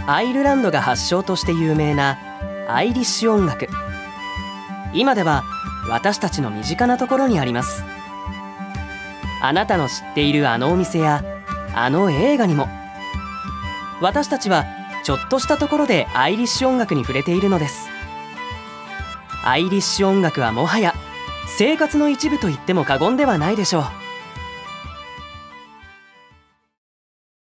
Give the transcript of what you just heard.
アイルランドが発祥として有名なアイリッシュ音楽。今では私たちの身近なところにあります。あなたの知っているあのお店やあの映画にも、私たちはちょっとしたところでアイリッシュ音楽に触れているのです。アイリッシュ音楽はもはや生活の一部と言っても過言ではないでしょう。